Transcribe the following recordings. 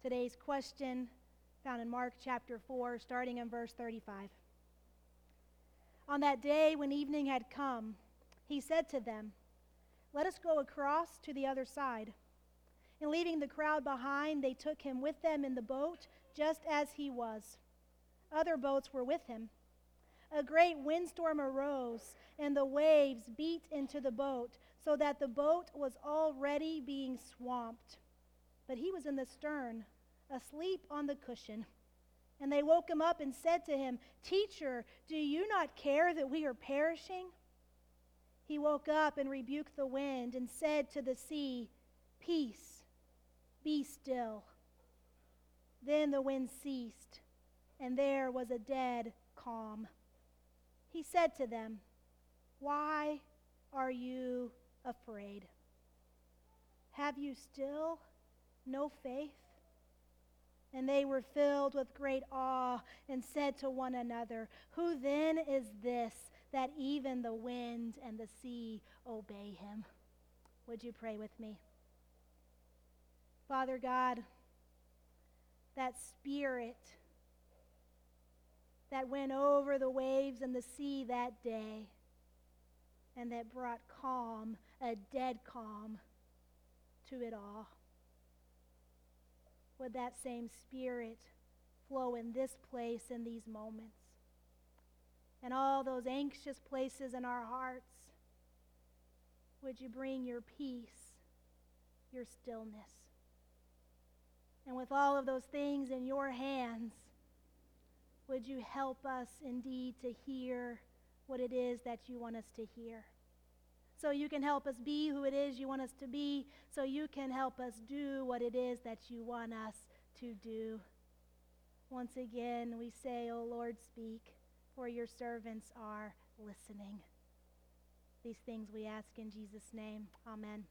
Today's question found in Mark chapter 4, starting in verse 35. On that day when evening had come, he said to them, "Let us go across to the other side." And leaving the crowd behind, they took him with them in the boat, just as he was. Other boats were with him. A great windstorm arose, and the waves beat into the boat, so that the boat was already being swamped. But he was in the stern, asleep on the cushion. And they woke him up and said to him, "Teacher, do you not care that we are perishing?" He woke up and rebuked the wind and said to the sea, "Peace, be still." Then the wind ceased, and there was a dead calm. He said to them, "Why are you afraid? Have you still no faith?" And they were filled with great awe and said to one another, "Who then is this that even the wind and the sea obey him?" Would you pray with me? Father God, that Spirit that went over the waves and the sea that day and that brought calm, a dead calm, to it all. Would that same Spirit flow in this place in these moments? And all those anxious places in our hearts, would you bring your peace, your stillness? And with all of those things in your hands, would you help us indeed to hear what it is that you want us to hear? So you can help us be who it is you want us to be, so you can help us do what it is that you want us to do. Once again, we say, "O Lord, speak, for your servants are listening." These things we ask in Jesus' name. Amen.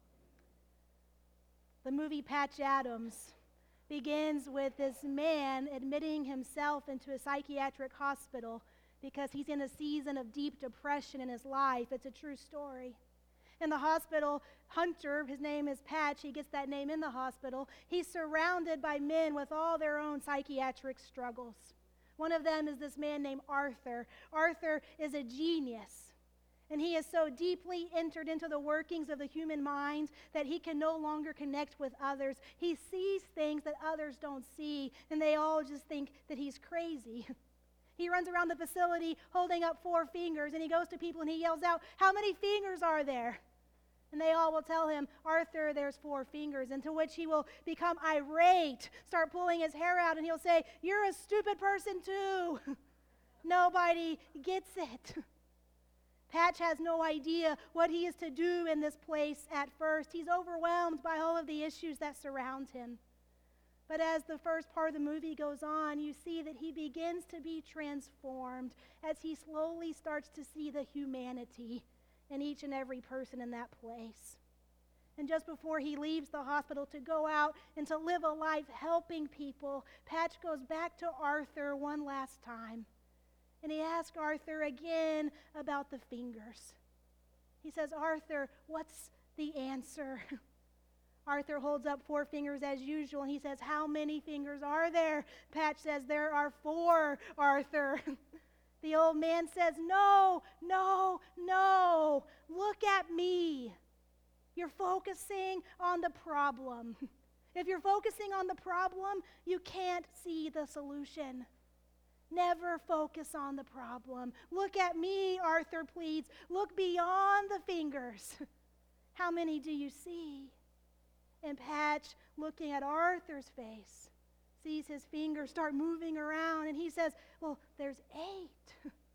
The movie Patch Adams begins with this man admitting himself into a psychiatric hospital because he's in a season of deep depression in his life. It's a true story. In the hospital, Hunter, his name is Patch, he gets that name in the hospital, he's surrounded by men with all their own psychiatric struggles. One of them is this man named Arthur. Arthur is a genius. And he is so deeply entered into the workings of the human mind that he can no longer connect with others. He sees things that others don't see, and they all just think that he's crazy. He runs around the facility holding up 4 fingers, and he goes to people and he yells out, "How many fingers are there?" And they all will tell him, "Arthur, there's 4 fingers." And to which he will become irate, start pulling his hair out, and he'll say, "You're a stupid person too." Nobody gets it. Patch has no idea what he is to do in this place at first. He's overwhelmed by all of the issues that surround him. But as the first part of the movie goes on, you see that he begins to be transformed as he slowly starts to see the humanity in each and every person in that place. And just before he leaves the hospital to go out and to live a life helping people, Patch goes back to Arthur one last time. And he asks Arthur again about the fingers. He says, "Arthur, what's the answer?" Arthur holds up 4 fingers as usual, and he says, "How many fingers are there?" Patch says, "There are 4, Arthur." The old man says, "No, no, no. Look at me. You're focusing on the problem. If you're focusing on the problem, you can't see the solution. Never focus on the problem. Look at me," Arthur pleads. "Look beyond the fingers. How many do you see?" And Patch, looking at Arthur's face, sees his fingers start moving around, and he says, "Well, there's 8.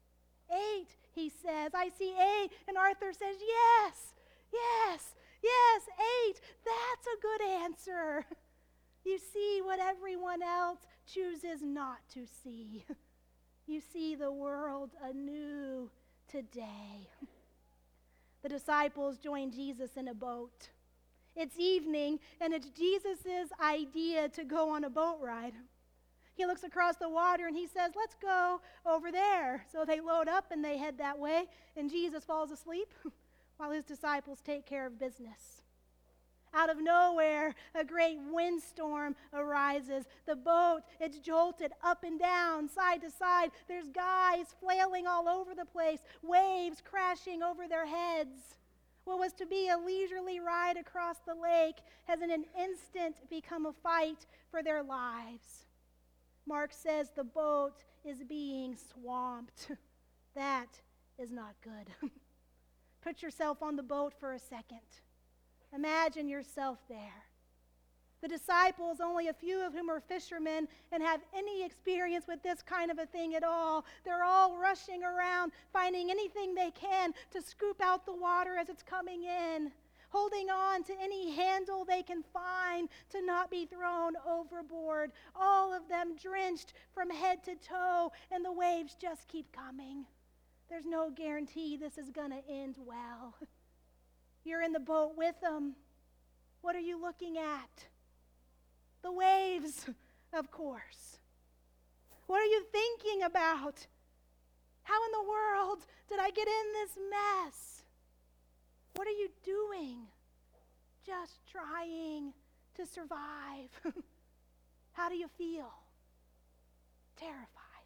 8, he says. "I see 8. And Arthur says, "Yes, yes, yes, 8. That's a good answer." You see what everyone else chooses not to see. You see the world anew today. The disciples join Jesus in a boat. It's evening, and it's Jesus' idea to go on a boat ride. He looks across the water and he says, "Let's go over there." So they load up and they head that way, and Jesus falls asleep while his disciples take care of business. Out of nowhere, a great windstorm arises. realizes the boat, it's jolted up and down, side to side. There's guys flailing all over the place, waves crashing over their heads. What was to be a leisurely ride across the lake has in an instant become a fight for their lives. Mark says the boat is being swamped. That is not good. Put yourself on the boat for a second. Imagine yourself there. The disciples, only a few of whom are fishermen and have any experience with this kind of a thing at all, they're all rushing around, finding anything they can to scoop out the water as it's coming in, holding on to any handle they can find to not be thrown overboard, all of them drenched from head to toe, and the waves just keep coming. There's no guarantee this is going to end well. You're in the boat with them. What are you looking at? The waves, of course. What are you thinking about? How in the world did I get in this mess? What are you doing? Just trying to survive. How do you feel? Terrified.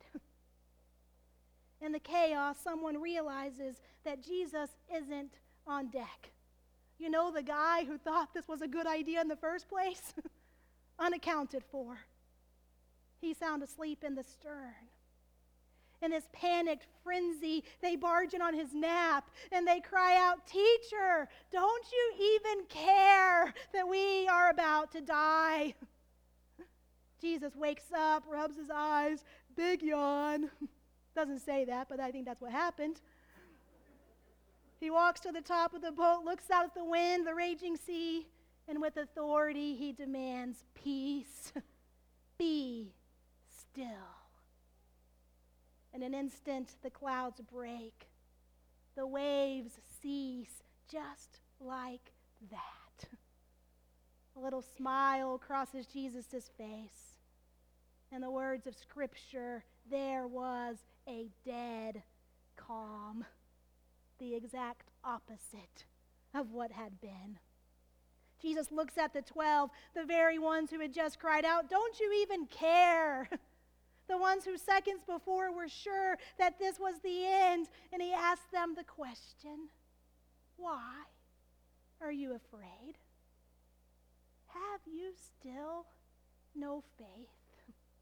In the chaos, someone realizes that Jesus isn't on deck. You know, the guy who thought this was a good idea in the first place? Unaccounted for. He's sound asleep in the stern. In his panicked frenzy, they barge in on his nap and they cry out, "Teacher, don't you even care that we are about to die?" Jesus wakes up, rubs his eyes, big yawn. Doesn't say that, but I think that's what happened. He walks to the top of the boat, looks out at the wind, the raging sea, and with authority he demands, "Peace, be still." In an instant, the clouds break. The waves cease just like that. A little smile crosses Jesus' face. In the words of Scripture, there was a dead calm, the exact opposite of what had been. Jesus looks at the 12, the very ones who had just cried out, "Don't you even care?" The ones who seconds before were sure that this was the end, and he asked them the question, "Why are you afraid? Have you still no faith?"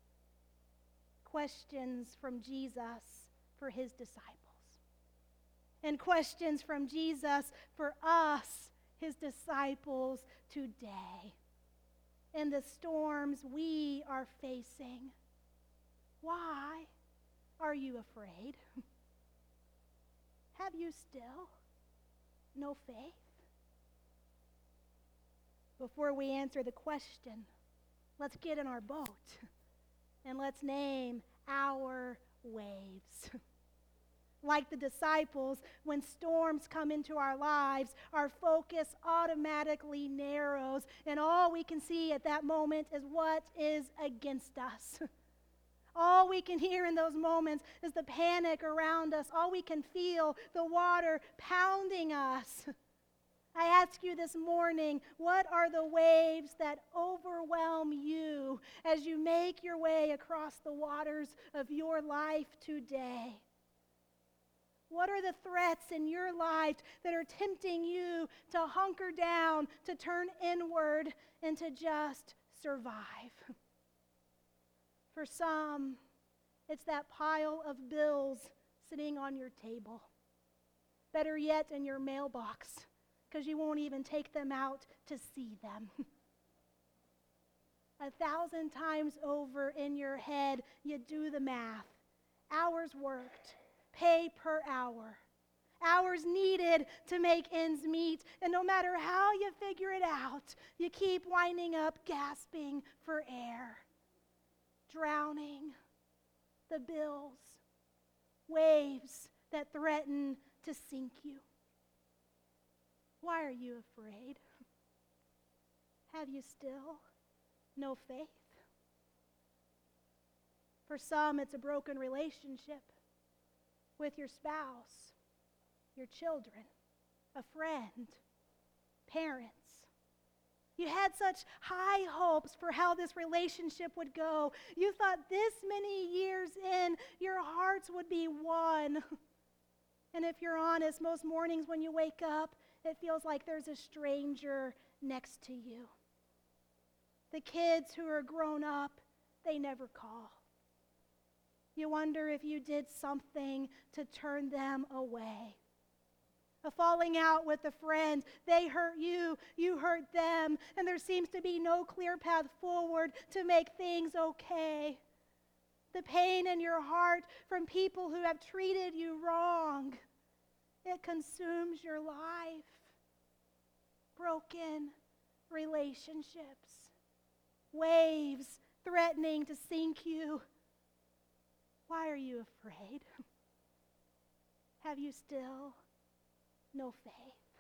Questions from Jesus for his disciples, and questions from Jesus for us, his disciples, today. In the storms we are facing, why are you afraid? Have you still no faith? Before we answer the question, let's get in our boat and let's name our waves. Like the disciples, when storms come into our lives, our focus automatically narrows, and all we can see at that moment is what is against us. All we can hear in those moments is the panic around us. All we can feel, the water pounding us. I ask you this morning, what are the waves that overwhelm you as you make your way across the waters of your life today? What are the threats in your life that are tempting you to hunker down, to turn inward, and to just survive? For some, it's that pile of bills sitting on your table. Better yet, in your mailbox, because you won't even take them out to see them. 1,000 times over in your head, you do the math. Hours worked, pay per hour. Hours needed to make ends meet. And no matter how you figure it out, you keep winding up gasping for air. Drowning, the bills, waves that threaten to sink you. Why are you afraid? Have you still no faith? For some, it's a broken relationship with your spouse, your children, a friend, parents. You had such high hopes for how this relationship would go. You thought this many years in, your hearts would be one. And if you're honest, most mornings when you wake up, it feels like there's a stranger next to you. The kids who are grown up, they never call. You wonder if you did something to turn them away. A falling out with a friend, they hurt you, you hurt them, and there seems to be no clear path forward to make things okay. The pain in your heart from people who have treated you wrong, it consumes your life. Broken relationships, waves threatening to sink you. Why are you afraid? Have you still no faith?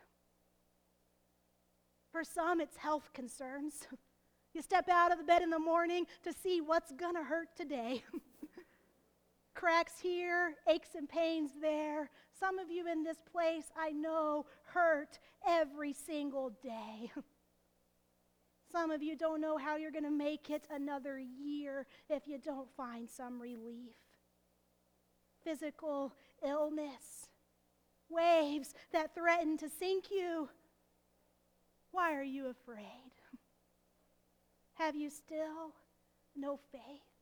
For some, it's health concerns. You step out of the bed in the morning to see what's going to hurt today. Cracks here, aches and pains there. Some of you in this place, I know, hurt every single day. Some of you don't know how you're going to make it another year if you don't find some relief. Physical illness, waves that threaten to sink you. Why are you afraid? Have you still no faith?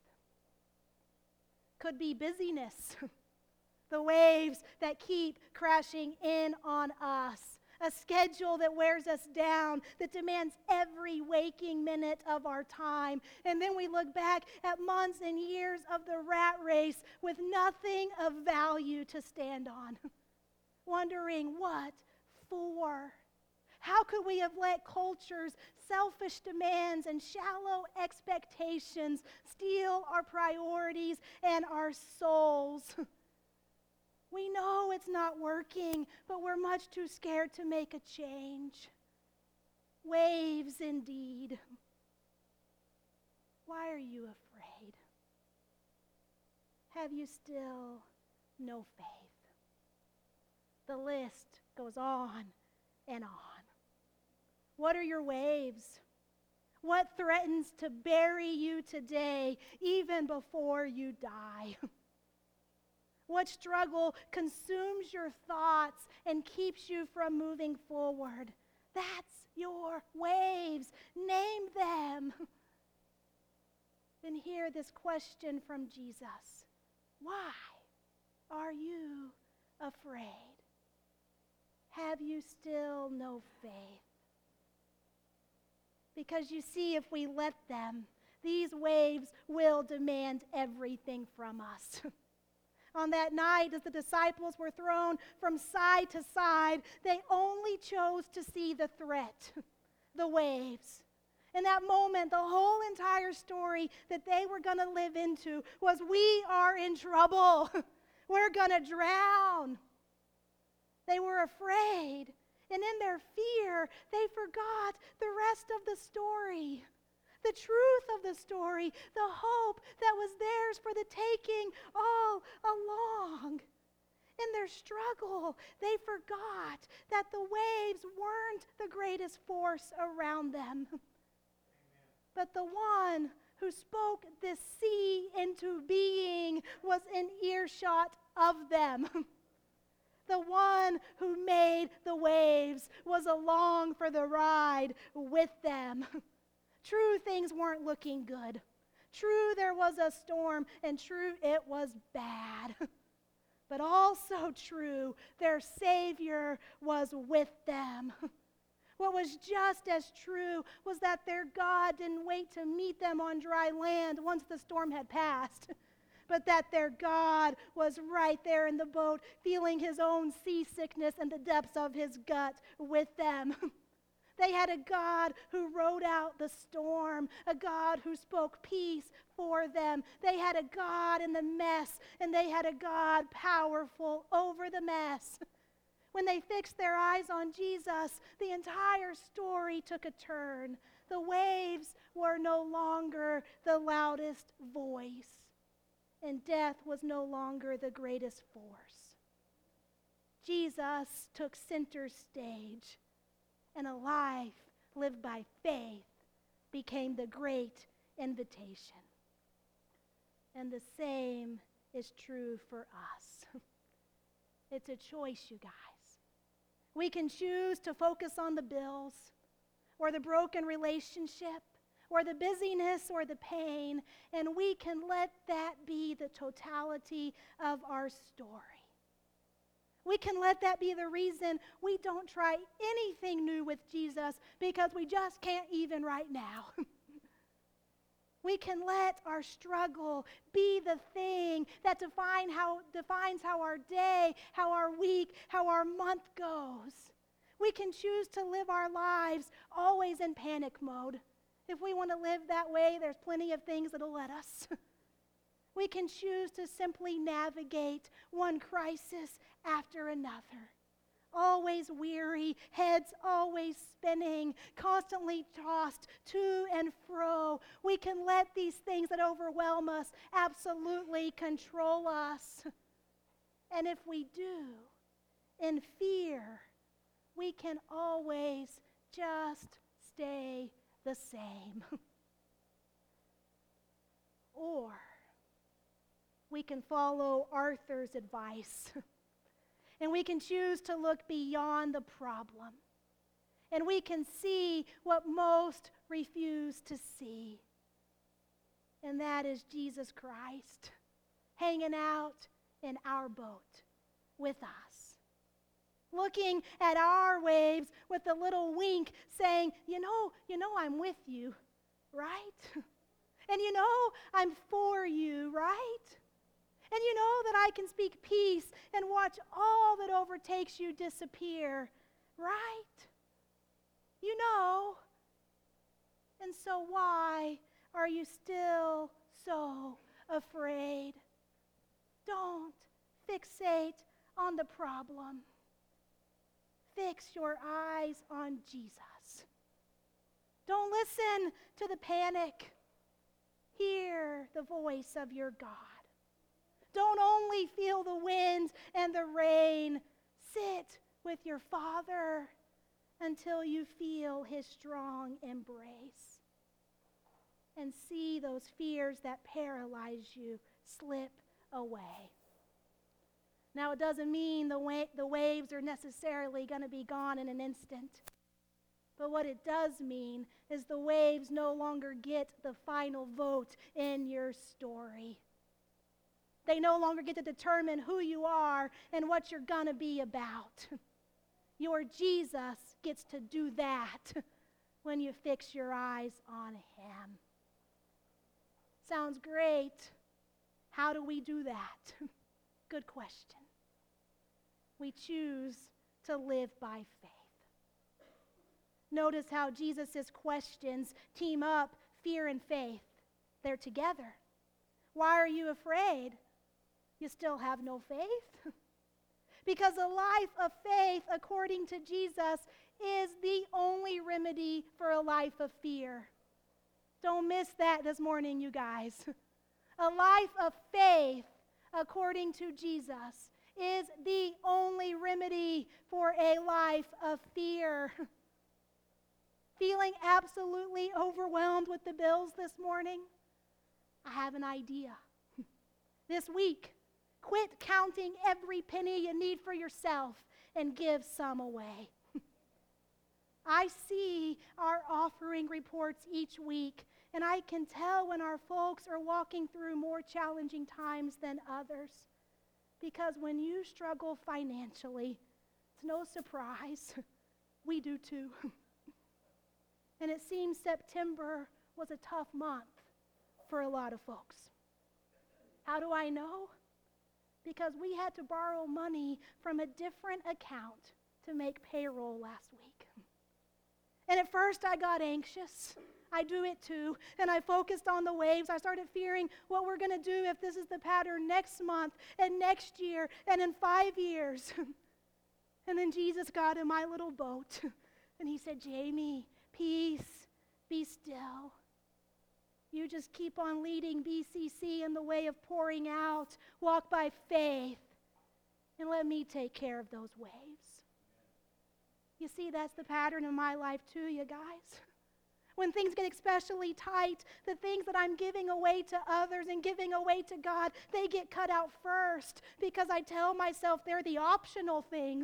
Could be busyness, the waves that keep crashing in on us, a schedule that wears us down, that demands every waking minute of our time. And then we look back at months and years of the rat race with nothing of value to stand on, wondering what for? How could we have let culture's selfish demands and shallow expectations steal our priorities and our souls? We know it's not working, but we're much too scared to make a change. Waves indeed. Why are you afraid? Have you still no faith? The list goes on and on. What are your waves? What threatens to bury you today, even before you die? What struggle consumes your thoughts and keeps you from moving forward? That's your waves. Name them. Then hear this question from Jesus. Why are you afraid? Have you still no faith? Because you see, if we let them, these waves will demand everything from us. On that night, as the disciples were thrown from side to side, they only chose to see the threat, the waves. In that moment, the whole entire story that they were going to live into was, we are in trouble. We're going to drown. They were afraid. And in their fear, they forgot the rest of the story. The truth of the story, the hope that was theirs for the taking all along. In their struggle, they forgot that the waves weren't the greatest force around them. Amen. But the one who spoke this sea into being was in earshot of them. The one who made the waves was along for the ride with them. True, things weren't looking good. True, there was a storm, and true, it was bad. But also true, their Savior was with them. What was just as true was that their God didn't wait to meet them on dry land once the storm had passed, but that their God was right there in the boat, feeling his own seasickness in the depths of his gut with them. They had a God who rode out the storm, a God who spoke peace for them. They had a God in the mess, and they had a God powerful over the mess. When they fixed their eyes on Jesus, the entire story took a turn. The waves were no longer the loudest voice, and death was no longer the greatest force. Jesus took center stage, and a life lived by faith became the great invitation. And the same is true for us. It's a choice, you guys. We can choose to focus on the bills, or the broken relationship, or the busyness, or the pain, and we can let that be the totality of our story. We can let that be the reason we don't try anything new with Jesus, because we just can't even right now. We can let our struggle be the thing that defines how our day, how our week, how our month goes. We can choose to live our lives always in panic mode. If we want to live that way, there's plenty of things that'll let us. We can choose to simply navigate one crisis after another. Always weary, heads always spinning, constantly tossed to and fro. We can let these things that overwhelm us absolutely control us. And if we do, in fear, we can always just stay the same. Or we can follow Arthur's advice. And we can choose to look beyond the problem. And we can see what most refuse to see. And that is Jesus Christ hanging out in our boat with us. Looking at our waves with a little wink saying, you know I'm with you, right? And you know I'm for you, right? And you know that I can speak peace and watch all that overtakes you disappear, right? You know. And so why are you still so afraid? Don't fixate on the problem. Fix your eyes on Jesus. Don't listen to the panic. Hear the voice of your God. Don't only feel the wind and the rain. Sit with your Father until you feel his strong embrace. And see those fears that paralyze you slip away. Now, it doesn't mean the waves are necessarily going to be gone in an instant. But what it does mean is the waves no longer get the final vote in your story. They no longer get to determine who you are and what you're going to be about. Your Jesus gets to do that when you fix your eyes on him. Sounds great. How do we do that? Good question. We choose to live by faith. Notice how Jesus' questions team up fear and faith. They're together. Why are you afraid? You still have no faith? Because a life of faith, according to Jesus, is the only remedy for a life of fear. Don't miss that this morning, you guys. A life of faith, according to Jesus, is the only remedy for a life of fear. Feeling absolutely overwhelmed with the bills this morning? I have an idea. This week, quit counting every penny you need for yourself and give some away. I see our offering reports each week, and I can tell when our folks are walking through more challenging times than others. Because when you struggle financially, it's no surprise. We do too. And it seems September was a tough month for a lot of folks. How do I know? Because we had to borrow money from a different account to make payroll last week. And at first I got anxious. I do it too. And I focused on the waves. I started fearing what we're going to do if this is the pattern next month and next year and in 5 years. And then Jesus got in my little boat and he said, Jamie, peace, be still. You just keep on leading BCC in the way of pouring out. Walk by faith. And let me take care of those waves. You see, that's the pattern in my life too, you guys. When things get especially tight, the things that I'm giving away to others and giving away to God, they get cut out first because I tell myself they're the optional things.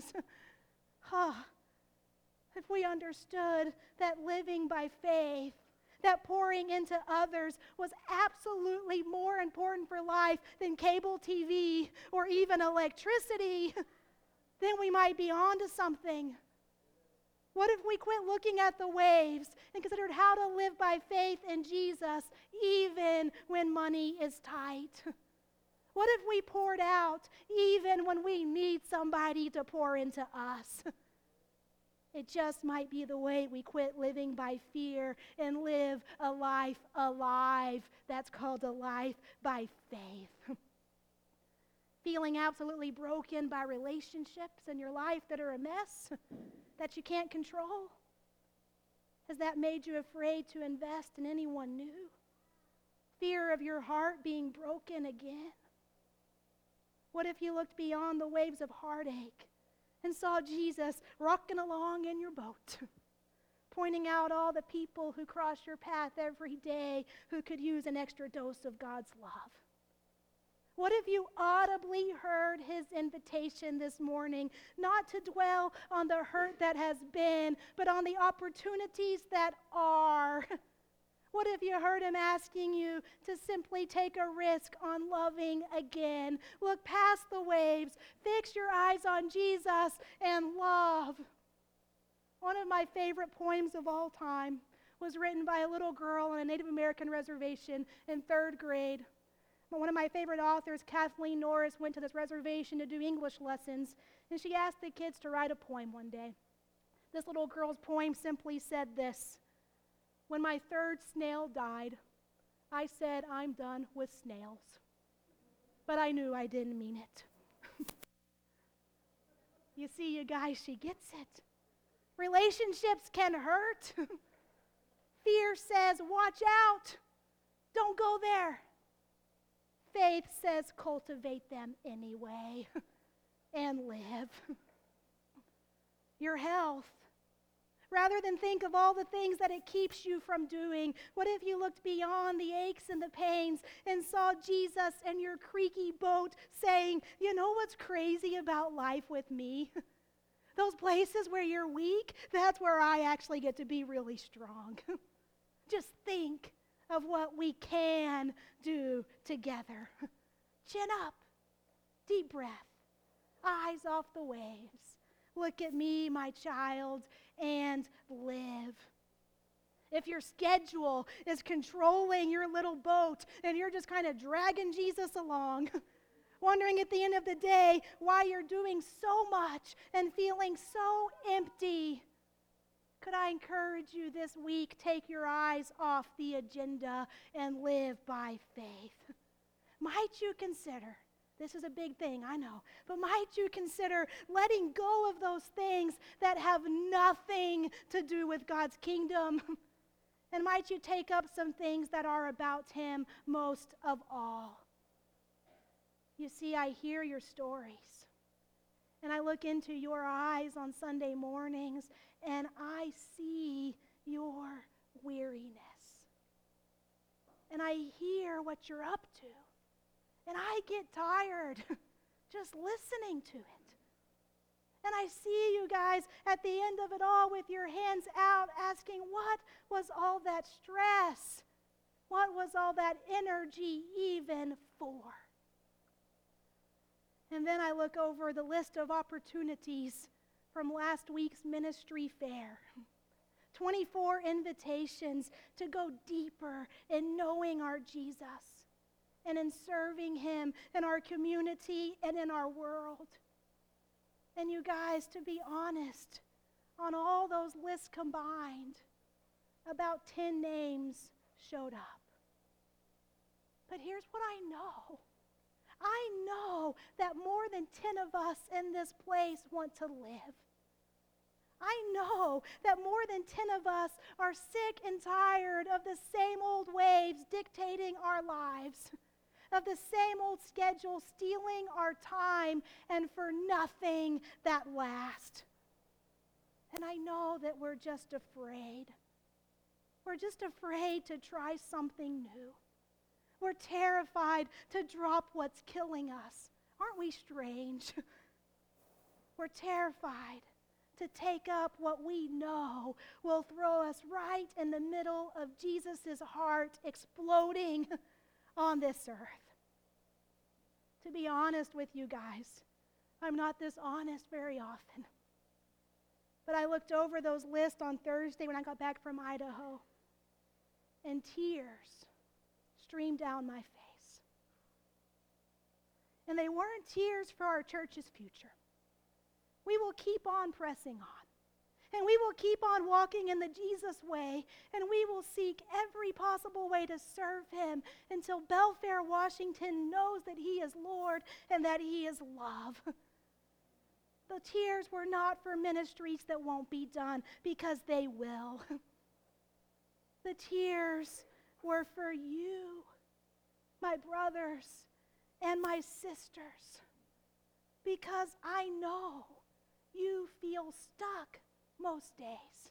If we understood that living by faith, that pouring into others was absolutely more important for life than cable TV or even electricity, then we might be onto something. What if we quit looking at the waves and considered how to live by faith in Jesus even when money is tight? What if we poured out even when we need somebody to pour into us? It just might be the way we quit living by fear and live a life alive. That's called a life by faith. Feeling absolutely broken by relationships in your life that are a mess, that you can't control? Has that made you afraid to invest in anyone new? Fear of your heart being broken again? What if you looked beyond the waves of heartache and saw Jesus rocking along in your boat, pointing out all the people who cross your path every day who could use an extra dose of God's love? What if you audibly heard his invitation this morning, not to dwell on the hurt that has been, but on the opportunities that are? What if you heard him asking you to simply take a risk on loving again? Look past the waves, fix your eyes on Jesus, and love. One of my favorite poems of all time was written by a little girl on a Native American reservation in 3rd grade. One of my favorite authors, Kathleen Norris, went to this reservation to do English lessons, and she asked the kids to write a poem one day. This little girl's poem simply said this: "When my 3rd snail died, I said, I'm done with snails. But I knew I didn't mean it." You see, you guys, she gets it. Relationships can hurt. Fear says, watch out. Don't go there. Faith says, cultivate them anyway and live. Your health. Rather than think of all the things that it keeps you from doing, what if you looked beyond the aches and the pains and saw Jesus and your creaky boat saying, you know what's crazy about life with me? Those places where you're weak, that's where I actually get to be really strong. Just think of what we can do together. Chin up, deep breath, eyes off the waves. Look at me, my child, and live. If your schedule is controlling your little boat and you're just kind of dragging Jesus along, wondering at the end of the day why you're doing so much and feeling so empty, could I encourage you this week, take your eyes off the agenda and live by faith? Might you consider, this is a big thing, I know, but might you consider letting go of those things that have nothing to do with God's kingdom? And might you take up some things that are about him most of all? You see, I hear your stories, and I look into your eyes on Sunday mornings, and I see your weariness. And I hear what you're up to. And I get tired just listening to it. And I see you guys at the end of it all with your hands out asking, what was all that stress? What was all that energy even for? And then I look over the list of opportunities from last week's ministry fair. 24 invitations to go deeper in knowing our Jesus and in serving him in our community and in our world. And you guys, to be honest, on all those lists combined, about 10 names showed up. But here's what I know. I know that more than 10 of us in this place want to live. I know that more than 10 of us are sick and tired of the same old waves dictating our lives, of the same old schedule stealing our time and for nothing that lasts. And I know that we're just afraid. We're just afraid to try something new. We're terrified to drop what's killing us. Aren't we strange? We're terrified to take up what we know will throw us right in the middle of Jesus' heart exploding on this earth. To be honest with you guys, I'm not this honest very often. But I looked over those lists on Thursday when I got back from Idaho, and tears streamed down my face. And they weren't tears for our church's future. We will keep on pressing on. And we will keep on walking in the Jesus way. And we will seek every possible way to serve him until Belfair, Washington knows that he is Lord and that he is love. The tears were not for ministries that won't be done, because they will. The tears were for you, my brothers and my sisters, because I know you feel stuck most days.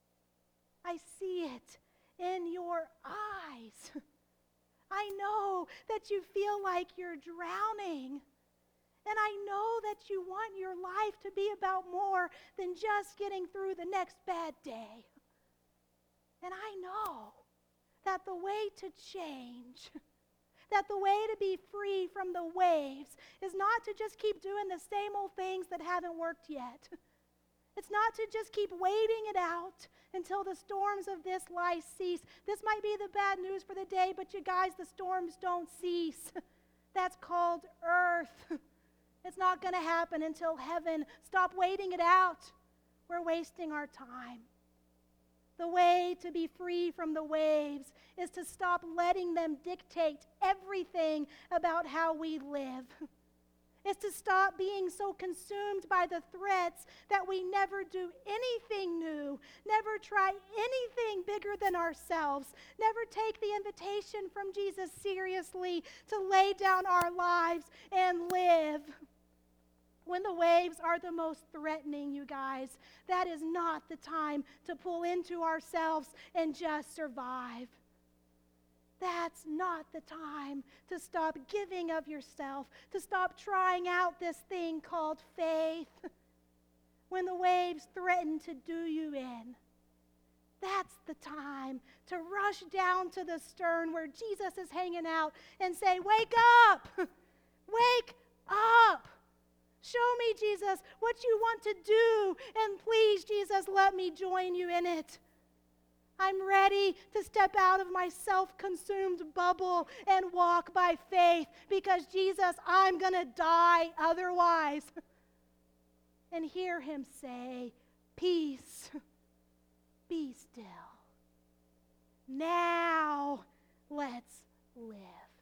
I see it in your eyes. I know that you feel like you're drowning. And I know that you want your life to be about more than just getting through the next bad day. And I know that the way to change, that the way to be free from the waves is not to just keep doing the same old things that haven't worked yet. It's not to just keep waiting it out until the storms of this life cease. This might be the bad news for the day, but you guys, the storms don't cease. That's called earth. It's not going to happen until heaven. Stop waiting it out. We're wasting our time. The way to be free from the waves is to stop letting them dictate everything about how we live. It's to stop being so consumed by the threats that we never do anything new, never try anything bigger than ourselves, never take the invitation from Jesus seriously to lay down our lives and live. When the waves are the most threatening, you guys, that is not the time to pull into ourselves and just survive. That's not the time to stop giving of yourself, to stop trying out this thing called faith. When the waves threaten to do you in, that's the time to rush down to the stern where Jesus is hanging out and say, "Wake up! Wake up! Show me, Jesus, what you want to do, and please, Jesus, let me join you in it. I'm ready to step out of my self-consumed bubble and walk by faith, because, Jesus, I'm going to die otherwise." And hear him say, "Peace, be still. Now let's live."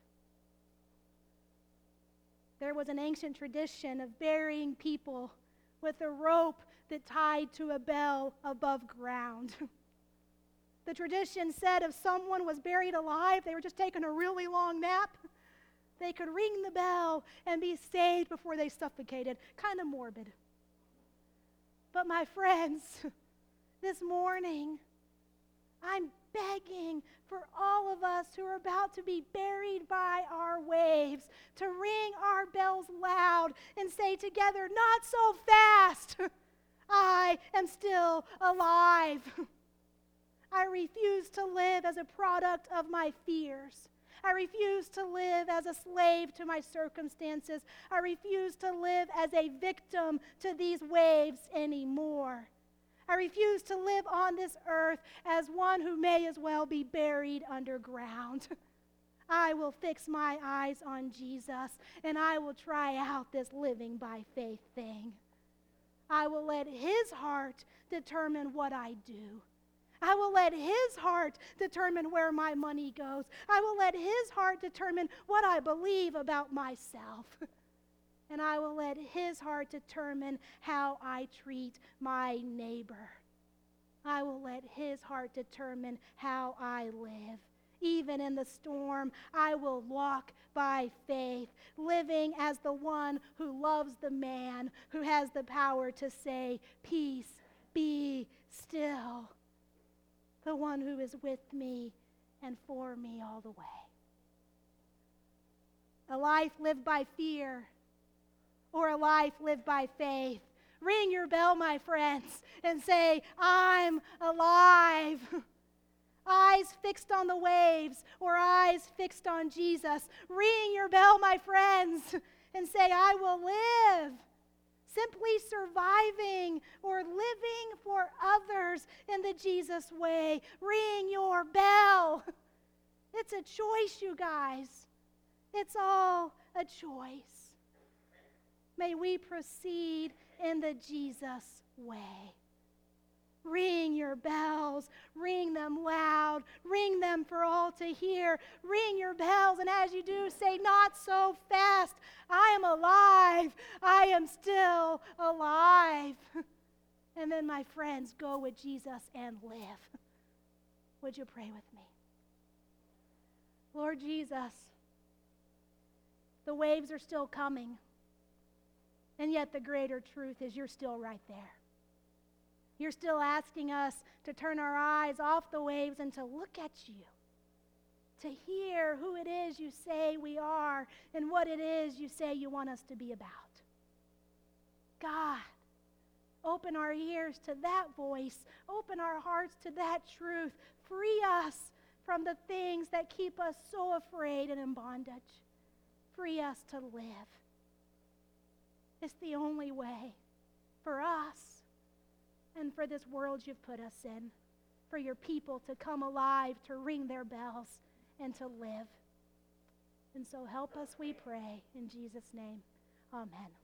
There was an ancient tradition of burying people with a rope that tied to a bell above ground. The tradition said if someone was buried alive, they were just taking a really long nap, they could ring the bell and be saved before they suffocated. Kind of morbid. But my friends, this morning, I'm begging for all of us who are about to be buried by our waves to ring our bells loud and say together, "Not so fast! I am still alive." I refuse to live as a product of my fears. I refuse to live as a slave to my circumstances. I refuse to live as a victim to these waves anymore. I refuse to live on this earth as one who may as well be buried underground. I will fix my eyes on Jesus, and I will try out this living by faith thing. I will let his heart determine what I do. I will let his heart determine where my money goes. I will let his heart determine what I believe about myself. And I will let his heart determine how I treat my neighbor. I will let his heart determine how I live. Even in the storm, I will walk by faith, living as the one who loves the man who has the power to say, "Peace, be still. The one who is with me and for me all the way. A life lived by fear or a life lived by faith. Ring your bell, my friends, and say, I'm alive. Eyes fixed on the waves or eyes fixed on Jesus. Ring your bell, my friends, and say, I will live. Simply surviving or living for others in the Jesus way. Ring your bell. It's a choice, you guys. It's all a choice. May we proceed in the Jesus way. Ring your bells, ring them loud, ring them for all to hear. Ring your bells, and as you do, say, not so fast. I am alive. I am still alive. And then, my friends, go with Jesus and live. Would you pray with me? Lord Jesus, the waves are still coming, and yet the greater truth is you're still right there. You're still asking us to turn our eyes off the waves and to look at you, to hear who it is you say we are and what it is you say you want us to be about. God, open our ears to that voice. Open our hearts to that truth. Free us from the things that keep us so afraid and in bondage. Free us to live. It's the only way for us and for this world you've put us in, for your people to come alive, to ring their bells, and to live. And so help us, we pray, in Jesus' name. Amen.